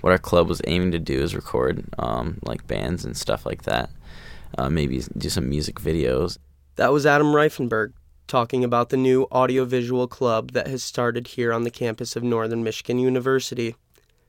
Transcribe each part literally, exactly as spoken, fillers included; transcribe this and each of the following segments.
what our club was aiming to do is record um, like bands and stuff like that. Uh, maybe do some music videos. That was Adam Reifenberg talking about the new audiovisual club that has started here on the campus of Northern Michigan University.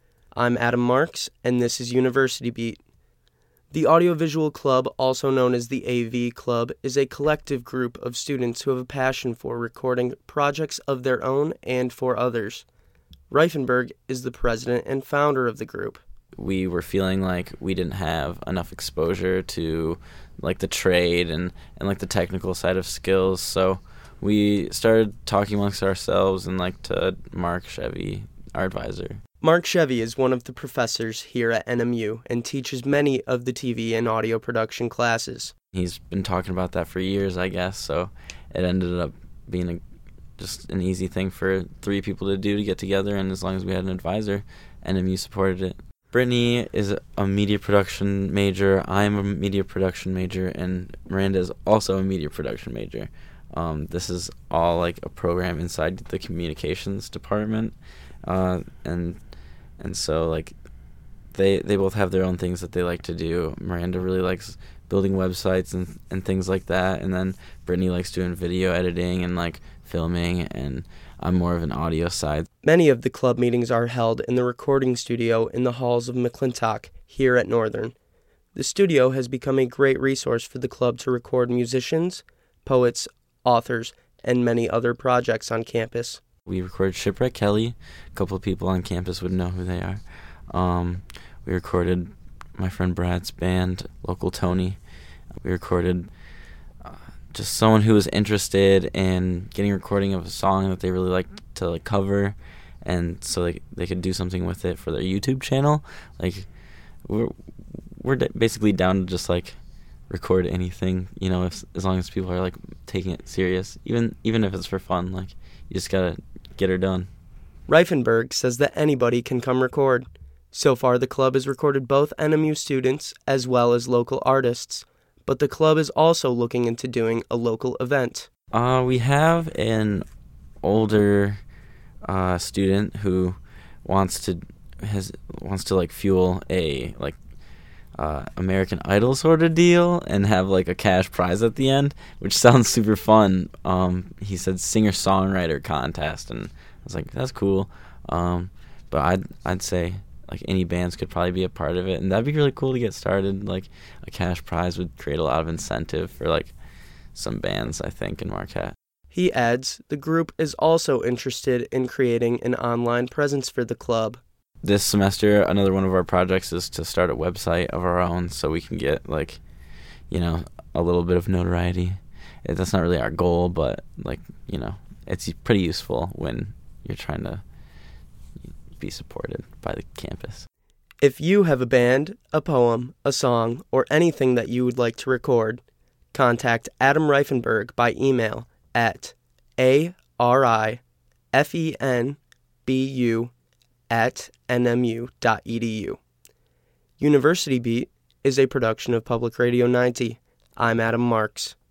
I'm Adam Marks, and this is University Beat. The Audiovisual Club, also known as the A V Club, is a collective group of students who have a passion for recording projects of their own and for others. Reifenberg is the president and founder of the group. We were feeling like we didn't have enough exposure to like the trade and, and like the technical side of skills, so we started talking amongst ourselves and like to Mark Chevy, our advisor. Mark Chevy is one of the professors here at N M U and teaches many of the T V and audio production classes. He's been talking about that for years, I guess, so it ended up being a, just an easy thing for three people to do to get together, and as long as we had an advisor, N M U supported it. Brittany is a media production major, I'm a media production major, and Miranda is also a media production major. Um, this is all like a program inside the communications department, uh, and and so like they they both have their own things that they like to do. Miranda really likes building websites and and things like that, and then Brittany likes doing video editing and like filming, and I'm more of an audio side. Many of the club meetings are held in the recording studio in the halls of McClintock here at Northern. The studio has become a great resource for the club to record musicians, poets, authors, and many other projects on campus. We recorded Shipwreck Kelly. A couple of people on campus would know who they are. Um, we recorded my friend Brad's band, Local Tony. We recorded uh, just someone who was interested in getting a recording of a song that they really liked to like cover, and so they they could do something with it for their YouTube channel. Like we're we're basically down to just like record anything, you know, if, as long as people are like taking it serious, even even if it's for fun. Like you just gotta get her done. Reifenberg says that anybody can come record. So far, the club has recorded both N M U students as well as local artists, but the club is also looking into doing a local event. Uh, we have an older uh, student who wants to has wants to like fuel a like uh, American Idol sort of deal and have like a cash prize at the end, which sounds super fun. Um, he said singer-songwriter contest, and I was like, that's cool. Um, but I'd I'd say like any bands could probably be a part of it, and that'd be really cool to get started. Like a cash prize would create a lot of incentive for like some bands, I think, in Marquette. He adds, the group is also interested in creating an online presence for the club. This semester, another one of our projects is to start a website of our own so we can get, like, you know, a little bit of notoriety. That's not really our goal, but, like, you know, it's pretty useful when you're trying to be supported by the campus. If you have a band, a poem, a song, or anything that you would like to record, contact Adam Reifenberg by email at A R I F E N B U at N M U dot E D U. University Beat is a production of Public Radio ninety. I'm Adam Marks.